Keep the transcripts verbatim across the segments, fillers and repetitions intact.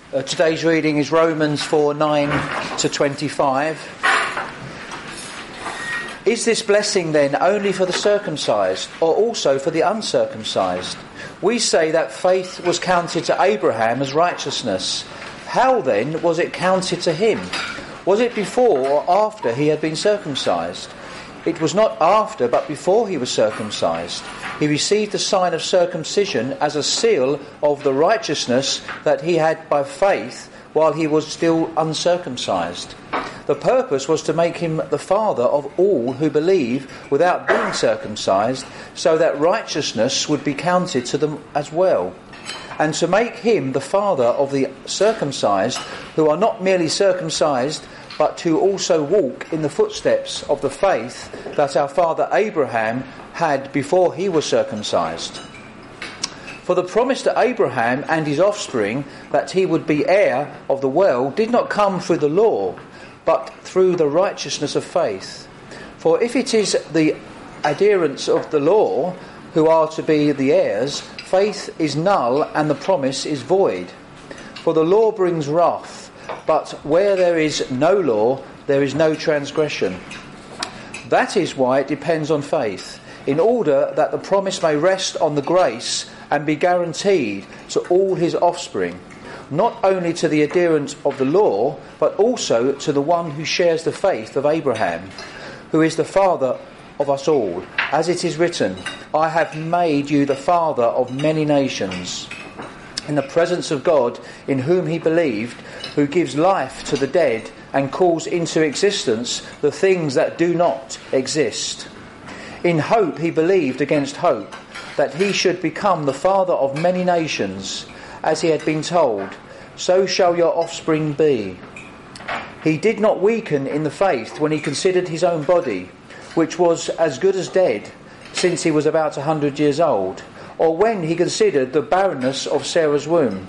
Uh, today's reading is Romans four, nine to twenty-five. Is this blessing then only for the circumcised, or also for the uncircumcised? We say that faith was counted to Abraham as righteousness. How then was it counted to him? Was it before or after he had been circumcised? It was not after, but before he was circumcised. He received the sign of circumcision as a seal of the righteousness that he had by faith while he was still uncircumcised. The purpose was to make him the father of all who believe without being circumcised, so that righteousness would be counted to them as well. And to make him the father of the circumcised, who are not merely circumcised, but who also walk in the footsteps of the faith that our father Abraham had before he was circumcised. For the promise to Abraham and his offspring that he would be heir of the world did not come through the law, but through the righteousness of faith. For if it is the adherents of the law who are to be the heirs, faith is null and the promise is void. For the law brings wrath, but where there is no law, there is no transgression. That is why it depends on faith, in order that the promise may rest on the grace and be guaranteed to all his offspring, not only to the adherent of the law, but also to the one who shares the faith of Abraham, who is the father of us all. As it is written, I have made you the father of many nations, in the presence of God, in whom he believed, who gives life to the dead and calls into existence the things that do not exist. In hope he believed against hope, that he should become the father of many nations, as he had been told, so shall your offspring be. He did not weaken in the faith when he considered his own body, which was as good as dead, since he was about a hundred years old, or when he considered the barrenness of Sarah's womb.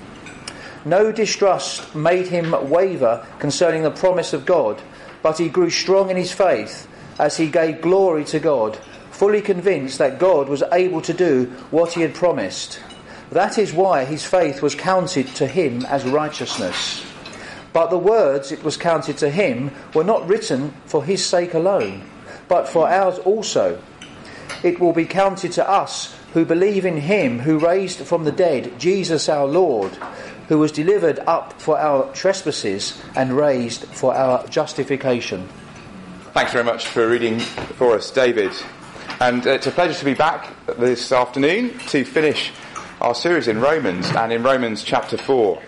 No distrust made him waver concerning the promise of God, but he grew strong in his faith as he gave glory to God, fully convinced that God was able to do what he had promised. That is why his faith was counted to him as righteousness. But the words it was counted to him were not written for his sake alone, but for ours also. It will be counted to us who believe in him who raised from the dead Jesus our Lord, who was delivered up for our trespasses and raised for our justification. Thanks very much for reading for us, David. And uh, it's a pleasure to be back this afternoon to finish our series in Romans, and in Romans chapter four.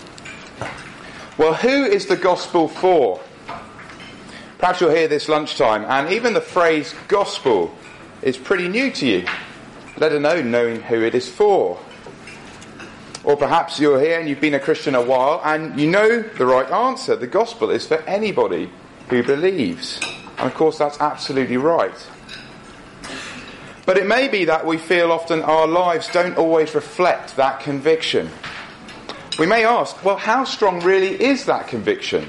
Well, who is the gospel for? Perhaps you'll hear this lunchtime, and even the phrase gospel is pretty new to you, let alone knowing who it is for. Or perhaps you're here and you've been a Christian a while and you know the right answer. The gospel is for anybody who believes. And of course that's absolutely right. But it may be that we feel often our lives don't always reflect that conviction. We may ask, well, how strong really is that conviction?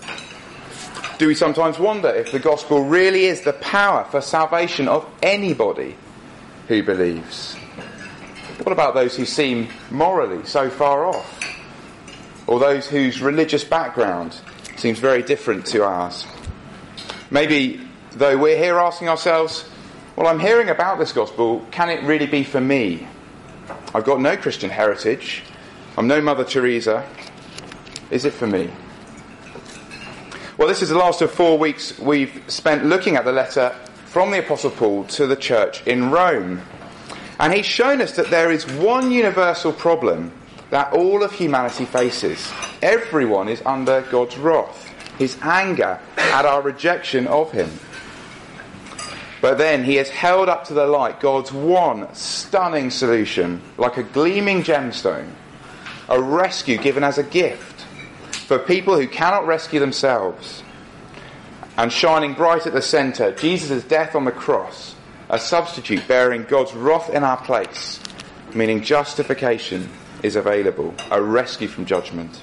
Do we sometimes wonder if the gospel really is the power for salvation of anybody who believes? What about those who seem morally so far off? Or those whose religious background seems very different to ours? Maybe, though, we're here asking ourselves, well, I'm hearing about this gospel, can it really be for me? I've got no Christian heritage. I'm no Mother Teresa. Is it for me? Well, this is the last of four weeks we've spent looking at the letter from the Apostle Paul to the church in Rome. And he's shown us that there is one universal problem that all of humanity faces. Everyone is under God's wrath, his anger at our rejection of him. But then he has held up to the light God's one stunning solution, like a gleaming gemstone, a rescue given as a gift for people who cannot rescue themselves. And shining bright at the centre, Jesus' death on the cross, a substitute bearing God's wrath in our place, meaning justification is available, a rescue from judgment.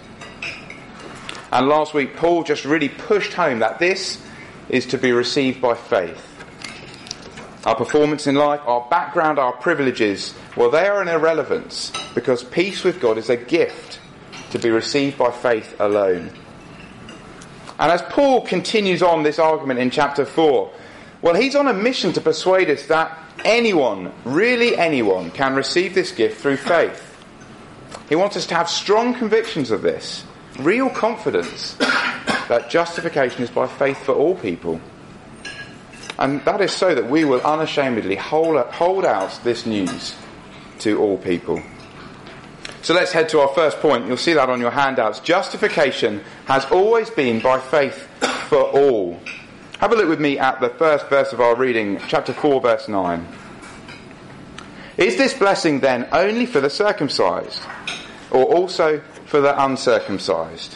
And last week Paul just really pushed home that this is to be received by faith. Our performance in life, our background, our privileges, well, they are an irrelevance because peace with God is a gift to be received by faith alone. And as Paul continues on this argument in chapter four, well, he's on a mission to persuade us that anyone, really anyone, can receive this gift through faith. He wants us to have strong convictions of this, real confidence that justification is by faith for all people. And that is so that we will unashamedly hold, hold out this news to all people. So let's head to our first point. You'll see that on your handouts. Justification has always been by faith for all. Have a look with me at the first verse of our reading, chapter four, verse nine. Is this blessing then only for the circumcised, or also for the uncircumcised?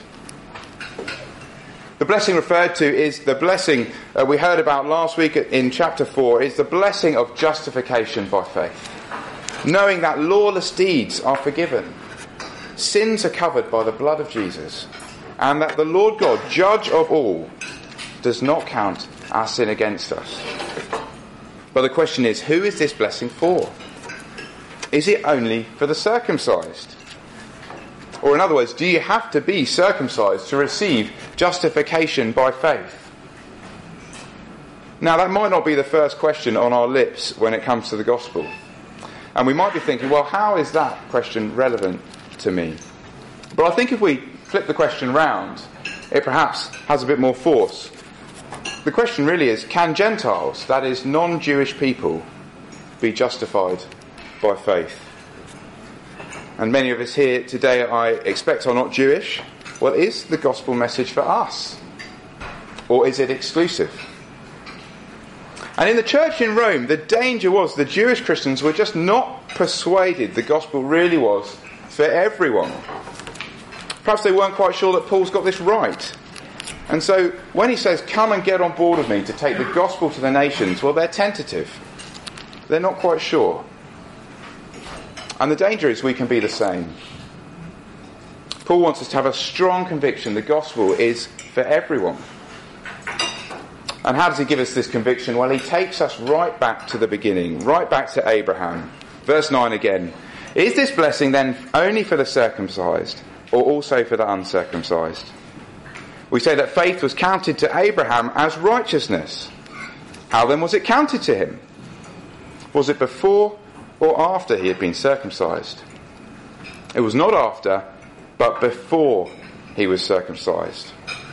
The blessing referred to is the blessing uh, we heard about last week in chapter four, is the blessing of justification by faith. Knowing that lawless deeds are forgiven, sins are covered by the blood of Jesus, and that the Lord God, judge of all, does not count our sin against us. But the question is, who is this blessing for? Is it only for the circumcised? Or in other words, do you have to be circumcised to receive justification by faith? Now, that might not be the first question on our lips when it comes to the gospel. And we might be thinking, well, how is that question relevant to me? But I think if we flip the question round, it perhaps has a bit more force. The question really is, can Gentiles, that is non-Jewish people, be justified by faith? And many of us here today, I expect, are not Jewish. Well, is the gospel message for us? Or is it exclusive? And in the church in Rome, the danger was the Jewish Christians were just not persuaded the gospel really was for everyone. Perhaps they weren't quite sure that Paul's got this right. And so when he says, come and get on board with me to take the gospel to the nations, well, they're tentative. They're not quite sure. And the danger is we can be the same. Paul wants us to have a strong conviction the gospel is for everyone. And how does he give us this conviction? Well, he takes us right back to the beginning, right back to Abraham. Verse nine again. Is this blessing then only for the circumcised, or also for the uncircumcised? We say that faith was counted to Abraham as righteousness. How then was it counted to him? Was it before or after he had been circumcised? It was not after, but before he was circumcised.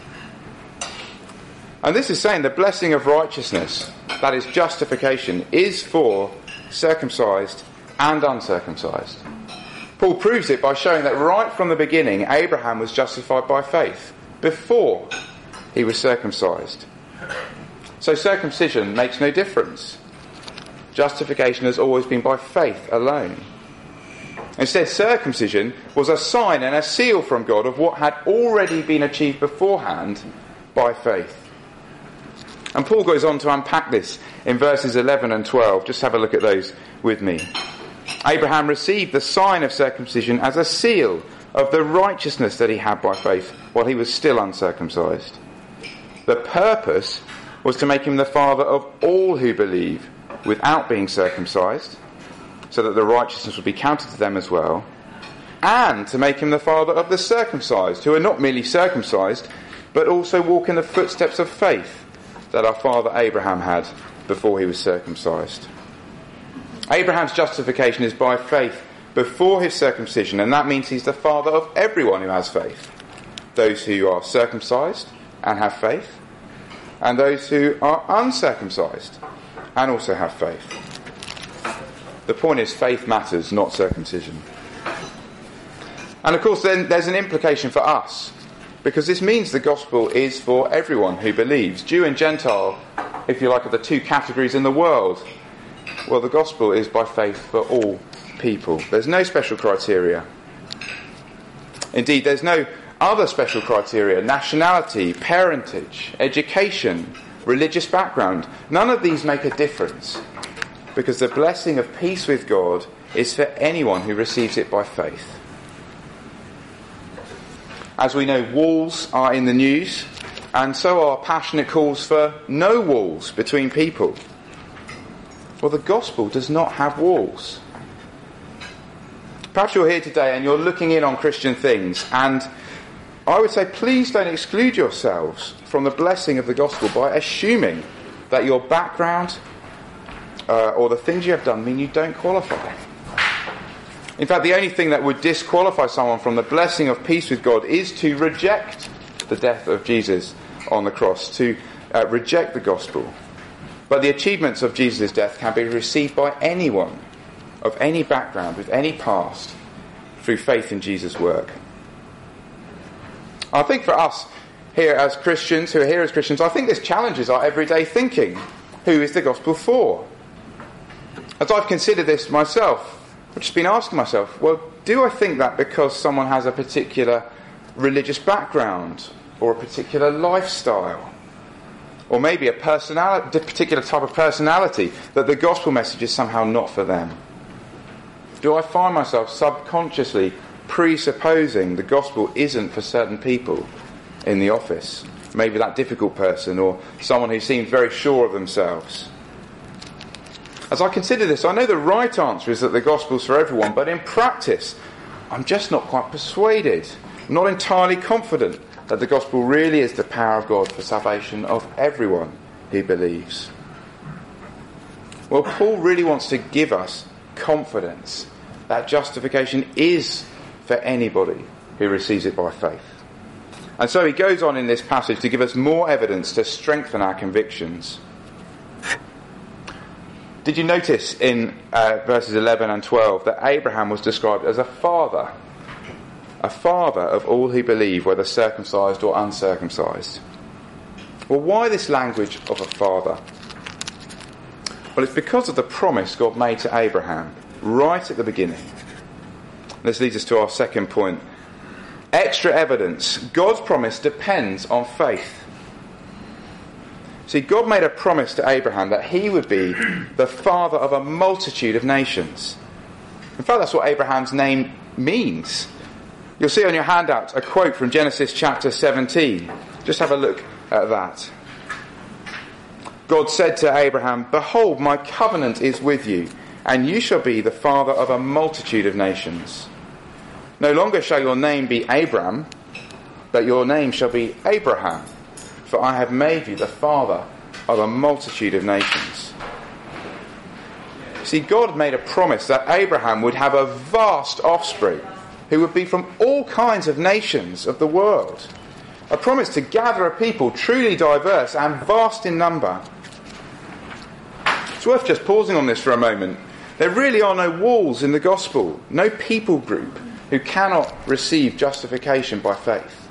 And this is saying the blessing of righteousness, that is justification, is for circumcised and uncircumcised. Paul proves it by showing that right from the beginning, Abraham was justified by faith, before he was circumcised. So circumcision makes no difference. Justification has always been by faith alone. Instead, circumcision was a sign and a seal from God of what had already been achieved beforehand by faith. And Paul goes on to unpack this in verses eleven and twelve. Just have a look at those with me. Abraham received the sign of circumcision as a seal of the righteousness that he had by faith while he was still uncircumcised. The purpose was to make him the father of all who believe without being circumcised, so that the righteousness would be counted to them as well, and to make him the father of the circumcised, who are not merely circumcised, but also walk in the footsteps of faith that our father Abraham had before he was circumcised. Abraham's justification is by faith before his circumcision, and that means he's the father of everyone who has faith. Those who are circumcised and have faith, and those who are uncircumcised and also have faith. The point is, faith matters, not circumcision. And of course then there's an implication for us, because this means the gospel is for everyone who believes. Jew and Gentile, if you like, are the two categories in the world. Well, the gospel is by faith for all people. There's no special criteria. Indeed, there's no other special criteria: nationality, parentage, education, religious background. None of these make a difference, because the blessing of peace with God is for anyone who receives it by faith. As we know, walls are in the news, and so are passionate calls for no walls between people. Well, the gospel does not have walls. Perhaps you're here today and you're looking in on Christian things, and I would say please don't exclude yourselves from the blessing of the gospel by assuming that your background uh, or the things you have done mean you don't qualify. In fact, the only thing that would disqualify someone from the blessing of peace with God is to reject the death of Jesus on the cross, to uh, reject the gospel. But the achievements of Jesus' death can be received by anyone of any background, with any past, through faith in Jesus' work. I think for us here as Christians, who are here as Christians, I think this challenges our everyday thinking. Who is the gospel for? As I've considered this myself, I've just been asking myself, well, do I think that because someone has a particular religious background or a particular lifestyle, or maybe a personality, a particular type of personality, that the gospel message is somehow not for them? Do I find myself subconsciously presupposing the gospel isn't for certain people in the office? Maybe that difficult person, or someone who seems very sure of themselves. As I consider this, I know the right answer is that the gospel's for everyone, but in practice, I'm just not quite persuaded, not entirely confident that the gospel really is the power of God for salvation of everyone who believes. Well, Paul really wants to give us confidence that justification is for anybody who receives it by faith. And so he goes on in this passage to give us more evidence to strengthen our convictions. Did you notice in uh, verses eleven and twelve that Abraham was described as a father? A father of all who believe, whether circumcised or uncircumcised. Well, why this language of a father? Well, it's because of the promise God made to Abraham right at the beginning. This leads us to our second point. Extra evidence. God's promise depends on faith. See, God made a promise to Abraham that he would be the father of a multitude of nations. In fact, that's what Abraham's name means. You'll see on your handout a quote from Genesis chapter seventeen. Just have a look at that. God said to Abraham, "Behold, my covenant is with you, and you shall be the father of a multitude of nations. No longer shall your name be Abram, but your name shall be Abraham, for I have made you the father of a multitude of nations." See, God made a promise that Abraham would have a vast offspring who would be from all kinds of nations of the world. A promise to gather a people truly diverse and vast in number. It's worth just pausing on this for a moment. There really are no walls in the gospel, no people group who cannot receive justification by faith.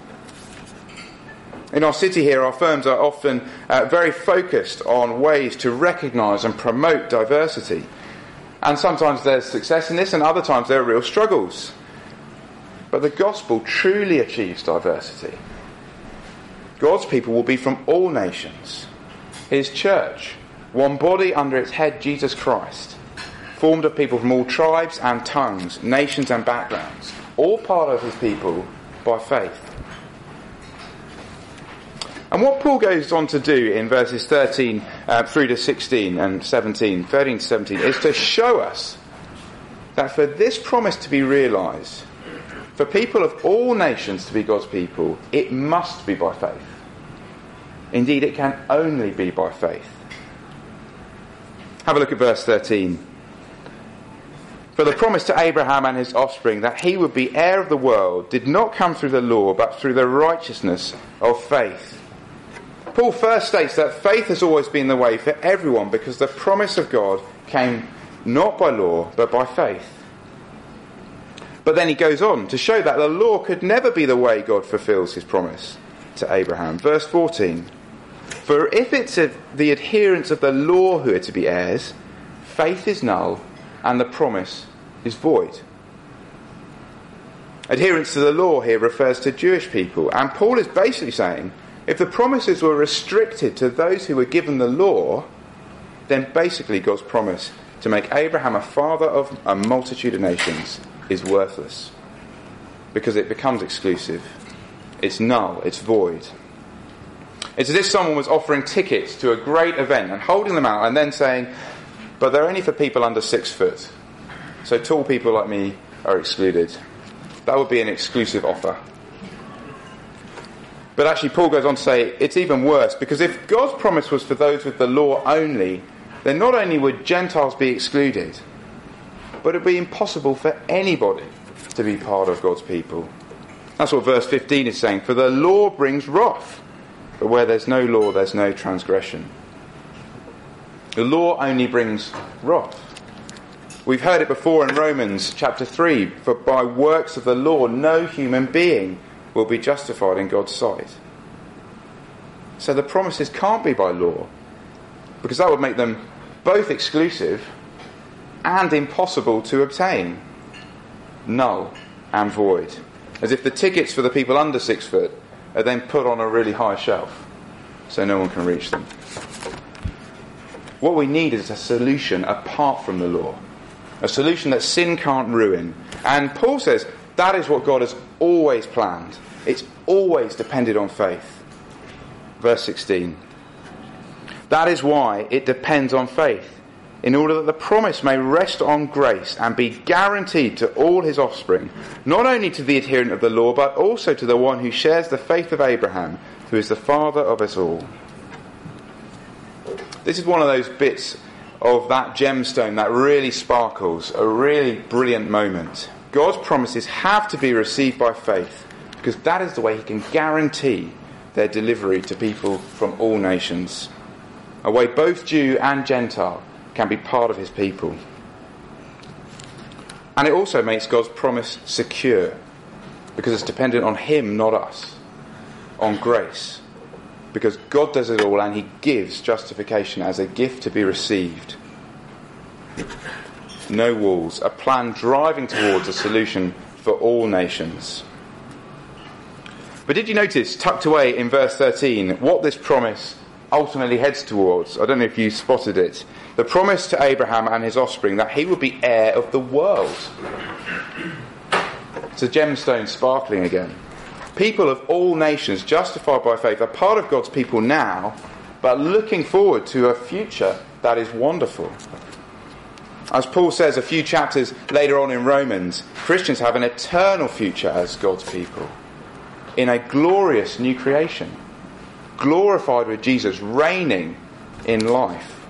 In our city here, our firms are often uh, very focused on ways to recognise and promote diversity. And sometimes there's success in this, and other times there are real struggles. But the gospel truly achieves diversity. God's people will be from all nations. His church, one body under its head, Jesus Christ, formed of people from all tribes and tongues, nations and backgrounds, all part of his people by faith. And what Paul goes on to do in verses thirteen uh, through to sixteen and seventeen, thirteen to seventeen, is to show us that for this promise to be realised, for people of all nations to be God's people, it must be by faith. Indeed, it can only be by faith. Have a look at verse thirteen. For the promise to Abraham and his offspring that he would be heir of the world did not come through the law, but through the righteousness of faith. Paul first states that faith has always been the way for everyone because the promise of God came not by law, but by faith. But then he goes on to show that the law could never be the way God fulfills his promise to Abraham. Verse fourteen. For if it's the adherents of the law who are to be heirs, faith is null and the promise is void. Adherence to the law here refers to Jewish people, and Paul is basically saying if the promises were restricted to those who were given the law, then basically God's promise to make Abraham a father of a multitude of nations is worthless, because it becomes exclusive. It's null, it's void. It's as if someone was offering tickets to a great event and holding them out and then saying, but they're only for people under six foot. So tall people like me are excluded. That would be an exclusive offer. But actually Paul goes on to say it's even worse, because if God's promise was for those with the law only, then not only would Gentiles be excluded, but it would be impossible for anybody to be part of God's people. That's what verse fifteen is saying. For the law brings wrath, but where there's no law, there's no transgression. The law only brings wrath. We've heard it before in Romans chapter three. For by works of the law, no human being will be justified in God's sight. So the promises can't be by law, because that would make them both exclusive and impossible to obtain. Null and void. As if the tickets for the people under six foot are then put on a really high shelf so no one can reach them. What we need is a solution apart from the law. A solution that sin can't ruin. And Paul says that is what God has always planned. It's always depended on faith. Verse sixteen. That is why it depends on faith, in order that the promise may rest on grace and be guaranteed to all his offspring, not only to the adherent of the law, but also to the one who shares the faith of Abraham, who is the father of us all. This is one of those bits of that gemstone that really sparkles, a really brilliant moment. God's promises have to be received by faith, because that is the way he can guarantee their delivery to people from all nations. A way both Jew and Gentile can be part of his people. And it also makes God's promise secure, because it's dependent on him, not us, on grace. Because God does it all and he gives justification as a gift to be received. No walls, a plan driving towards a solution for all nations. But did you notice, tucked away in verse thirteen, what this promise ultimately heads towards? I don't know if you spotted it. The promise to Abraham and his offspring that he would be heir of the world. It's a gemstone sparkling again. People of all nations, justified by faith, are part of God's people now, but looking forward to a future that is wonderful. As Paul says a few chapters later on in Romans, Christians have an eternal future as God's people, in a glorious new creation, glorified with Jesus reigning in life.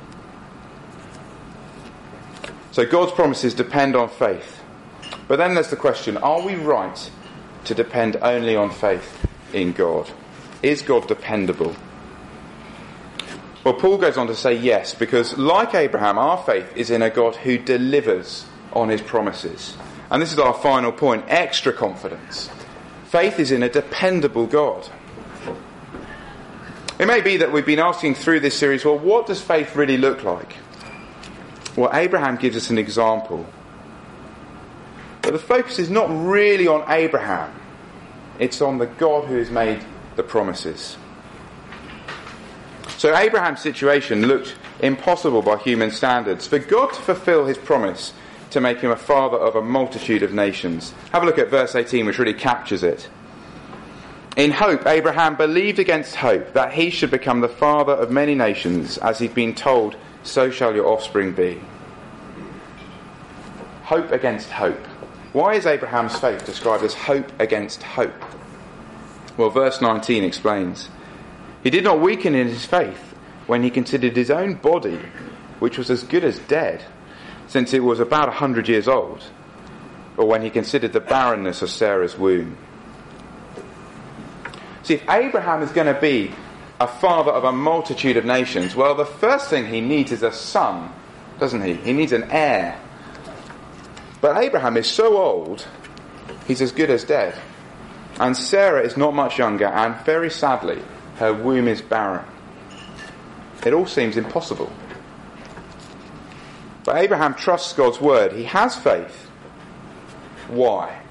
So God's promises depend on faith. But then there's the question, are we right to depend only on faith in God? Is God dependable? Well, Paul goes on to say yes, because like Abraham, our faith is in a God who delivers on his promises. And this is our final point, extra confidence. Faith is in a dependable God. It may be that we've been asking through this series, well, what does faith really look like? Well, Abraham gives us an example. But the focus is not really on Abraham. It's on the God who has made the promises. So Abraham's situation looked impossible by human standards. For God to fulfill his promise to make him a father of a multitude of nations. Have a look at verse eighteen, which really captures it. In hope, Abraham believed against hope that he should become the father of many nations, as he'd been told, so shall your offspring be. Hope against hope. Why is Abraham's faith described as hope against hope? Well, verse nineteen explains. He did not weaken in his faith when he considered his own body, which was as good as dead, since it was about a hundred years old, or when he considered the barrenness of Sarah's womb. See, if Abraham is going to be a father of a multitude of nations, well, the first thing he needs is a son, doesn't he? He needs an heir. But Abraham is so old, he's as good as dead. And Sarah is not much younger, and very sadly, her womb is barren. It all seems impossible. But Abraham trusts God's word. He has faith. Why?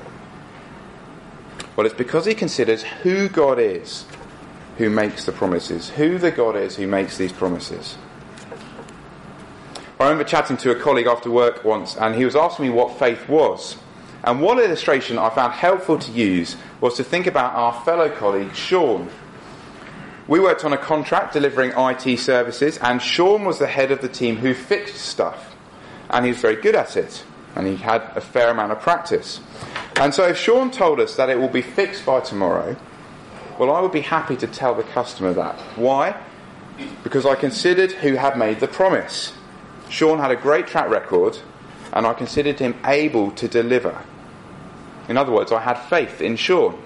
Well, it's because he considers who God is who makes the promises. Who the God is who makes these promises. I remember chatting to a colleague after work once, and he was asking me what faith was. And one illustration I found helpful to use was to think about our fellow colleague, Sean. We worked on a contract delivering I T services, and Sean was the head of the team who fixed stuff. And he was very good at it. and he had a fair amount of practice. And so if Sean told us that it will be fixed by tomorrow, well, I would be happy to tell the customer that. Why? Because I considered who had made the promise. Sean had a great track record, and I considered him able to deliver. In other words, I had faith in Sean.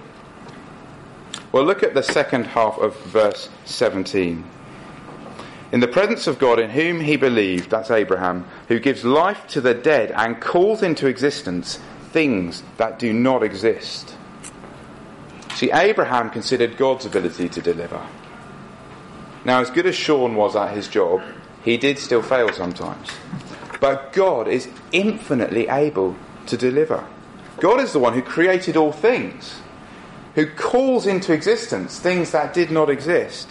Well, look at the second half of verse seventeen. In the presence of God in whom he believed, that's Abraham, who gives life to the dead and calls into existence things that do not exist. See, Abraham considered God's ability to deliver. Now, as good as Sean was at his job, he did still fail sometimes. But God is infinitely able to deliver. God is the one who created all things, who calls into existence things that did not exist.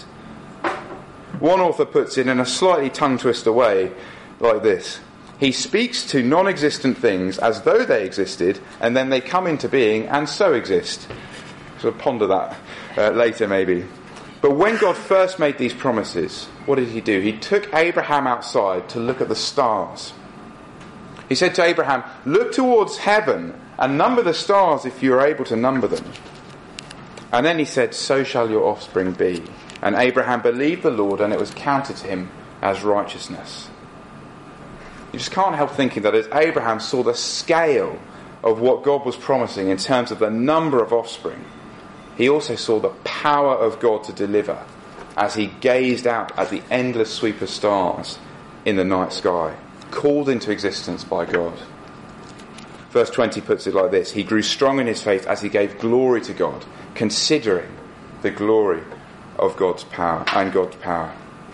One author puts it in a slightly tongue-twister way like this. He speaks to non-existent things as though they existed, and then they come into being and so exist. So ponder that uh, later maybe. But when God first made these promises, what did he do? He took Abraham outside to look at the stars. He said to Abraham, look towards heaven and number the stars if you are able to number them. And then he said, so shall your offspring be. And Abraham believed the Lord, and it was counted to him as righteousness. You just can't help thinking that as Abraham saw the scale of what God was promising in terms of the number of offspring, he also saw the power of God to deliver as he gazed out at the endless sweep of stars in the night sky, called into existence by God. Verse twenty puts it like this. He grew strong in his faith as he gave glory to God, considering the glory of God's power and God's power.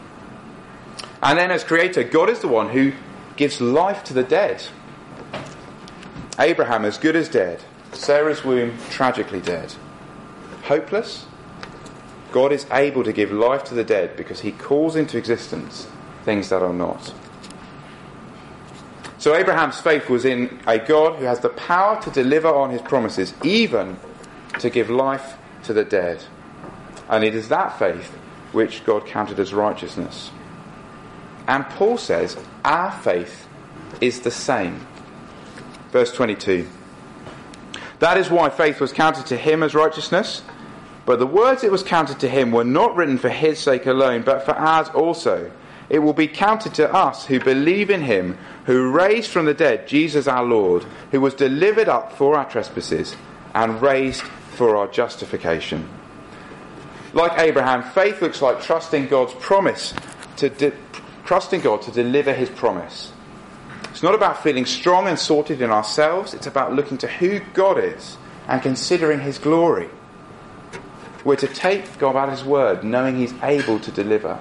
And then as creator, God is the one who gives life to the dead. Abraham as good as dead. Sarah's womb tragically dead. Hopeless? God is able to give life to the dead because he calls into existence things that are not. So Abraham's faith was in a God who has the power to deliver on his promises, even to give life to the dead. And it is that faith which God counted as righteousness. And Paul says our faith is the same. Verse twenty-two. That is why faith was counted to him as righteousness. But the words it was counted to him were not written for his sake alone, but for ours also. It will be counted to us who believe in him, who raised from the dead Jesus our Lord, who was delivered up for our trespasses and raised for our justification. Like Abraham, faith looks like trusting God's promise, to de- trusting God to deliver his promise. It's not about feeling strong and sorted in ourselves. It's about looking to who God is and considering his glory. We're to take God at his word, knowing he's able to deliver.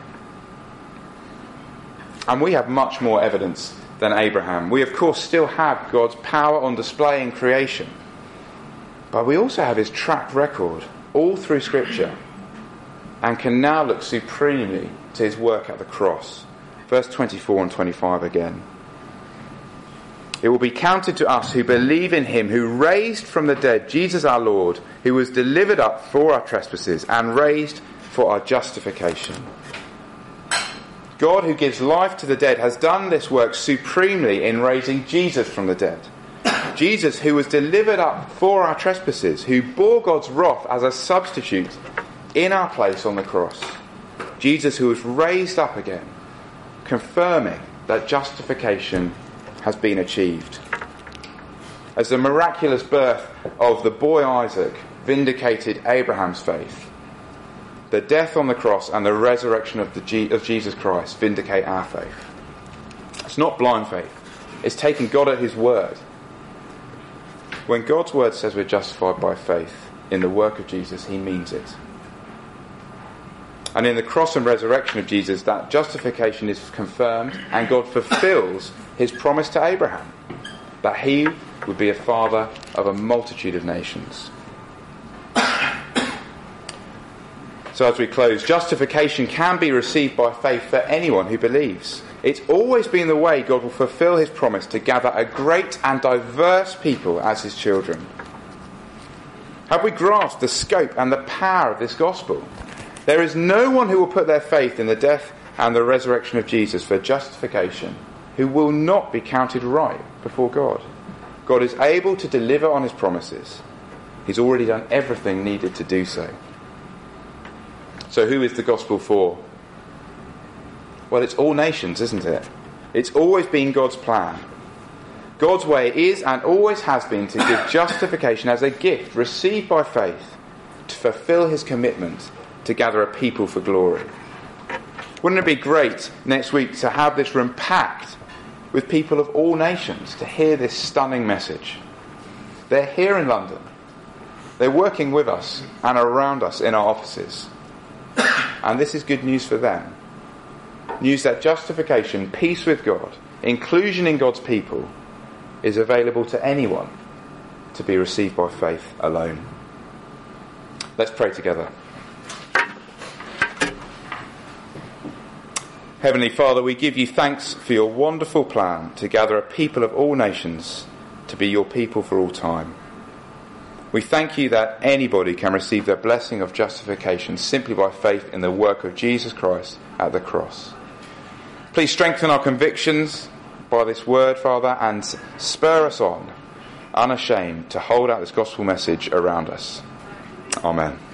And we have much more evidence than Abraham. We, of course, still have God's power on display in creation. But we also have his track record all through Scripture, and can now look supremely to his work at the cross. Verse twenty-four and twenty-five again. It will be counted to us who believe in him, who raised from the dead Jesus our Lord, who was delivered up for our trespasses and raised for our justification. God, who gives life to the dead, has done this work supremely in raising Jesus from the dead. Jesus, who was delivered up for our trespasses, who bore God's wrath as a substitute in our place on the cross. Jesus, who was raised up again, confirming that justification has been achieved. As the miraculous birth of the boy Isaac vindicated Abraham's faith, the death on the cross and the resurrection of, the G- of Jesus Christ vindicate our faith. It's not blind faith. It's taking God at his word. When God's word says we're justified by faith in the work of Jesus, he means it. And in the cross and resurrection of Jesus, that justification is confirmed, and God fulfills his promise to Abraham, that he would be a father of a multitude of nations. So as we close, justification can be received by faith for anyone who believes. It's always been the way God will fulfill his promise to gather a great and diverse people as his children. Have we grasped the scope and the power of this gospel? There is no one who will put their faith in the death and the resurrection of Jesus for justification who will not be counted right before God. God is able to deliver on his promises. He's already done everything needed to do so. So who is the gospel for? Well, it's all nations, isn't it? It's always been God's plan. God's way is and always has been to give justification as a gift received by faith to fulfill his commitment to gather a people for glory. Wouldn't it be great next week to have this room packed with people of all nations to hear this stunning message? They're here in London. They're working with us and around us in our offices. And this is good news for them. News that justification, peace with God, inclusion in God's people is available to anyone to be received by faith alone. Let's pray together. Heavenly Father, we give you thanks for your wonderful plan to gather a people of all nations to be your people for all time. We thank you that anybody can receive the blessing of justification simply by faith in the work of Jesus Christ at the cross. Please strengthen our convictions by this word, Father, and spur us on, unashamed, to hold out this gospel message around us. Amen.